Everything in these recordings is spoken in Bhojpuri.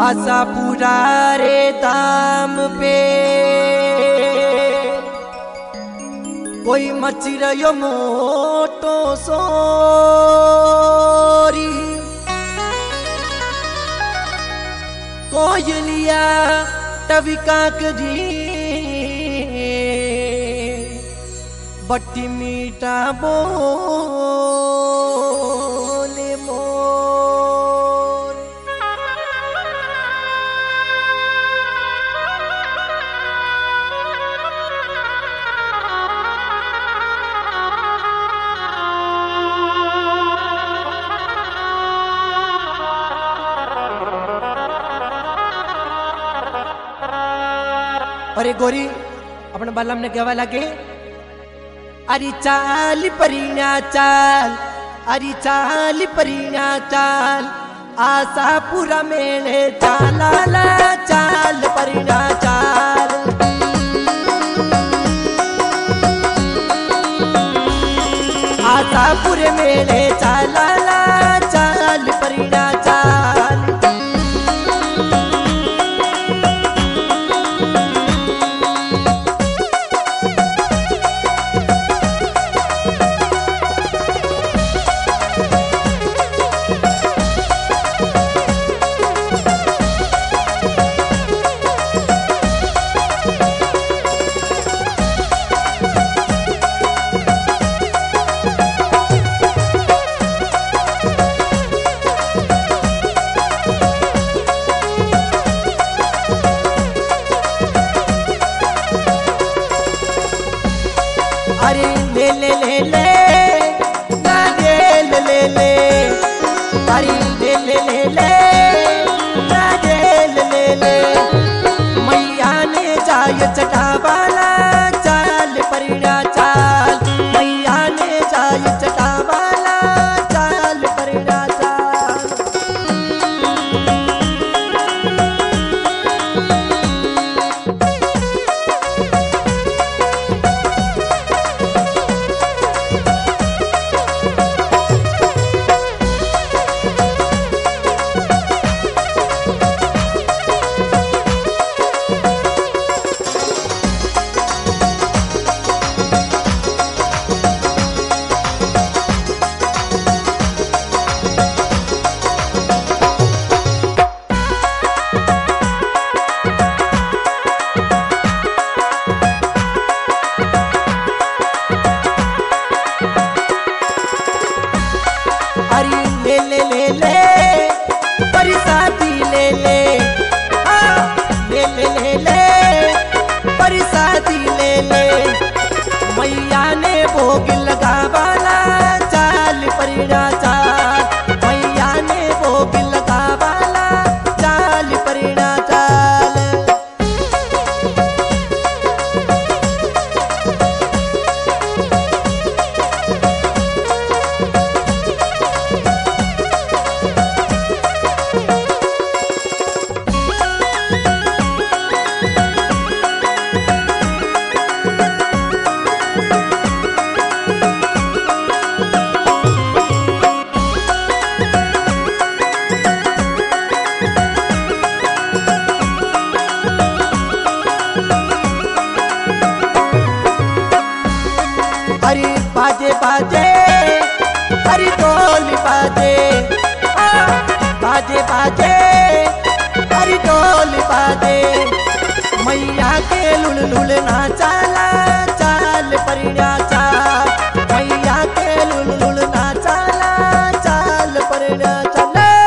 आशा पूरा रे दाम पे कोई मच रयो मोटो सोरी कोयलिया टविका करी बट्टी मीठा बोले मोर। अरे गोरी अपने बालम ने कहवा लगे अरे चाल परिणा चाल, अरे चाल परिणा चाल, आशा पूरा मेले चाला ला चाल परिणा चाल। आशा पूरे मेले चाला ला चाल परिणा चाल। अरे ले ले ले ले ना ले ले ले ले, अरे ले ले ले ले ना ले ले ले ले, मैया ने जाय चटावाला चाल परिणा चाल, मैया ने जाय चटावाला चाल परिणा चाल। ले ले ले ले परिसादी ले ले, ले ले ले ले परिसादी ले ले, मैया ने भोग लगावाला चाल परिणा चाल, मैया ने भोग लगावाला चाल परिणा चाल। अरे बाजे बाजे अरे ढोल बाजे, बाजे बाजे अरे ढोल बाजे, मैया के लुल लुल ना चाला चाल परिणा चाल, मैया के लुल लुल ना चाला चाल परिणा चाल।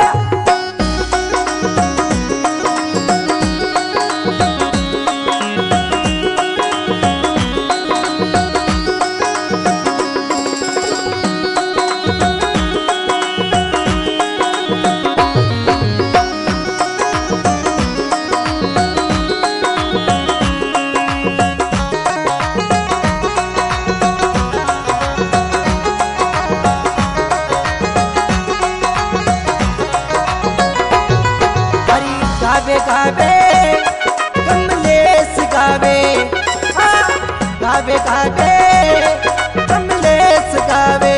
गावे गावे कमलेश गावे, गावे गावे कमलेश गावे,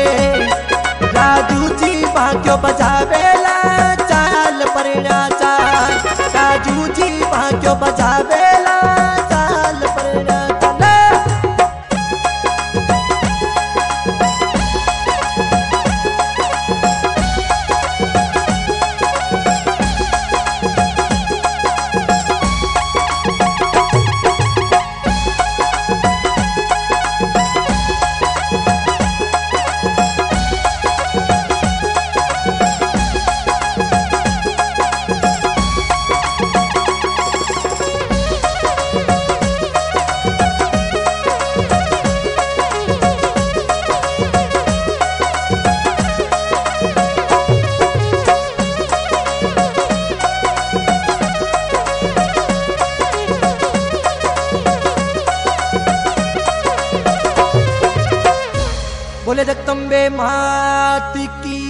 राजू जी बांक्यो बजावेला चाल परिणा चाल। जीवा क्यों बजावेला चाल पर रखला। बोले जगदम्बे मात की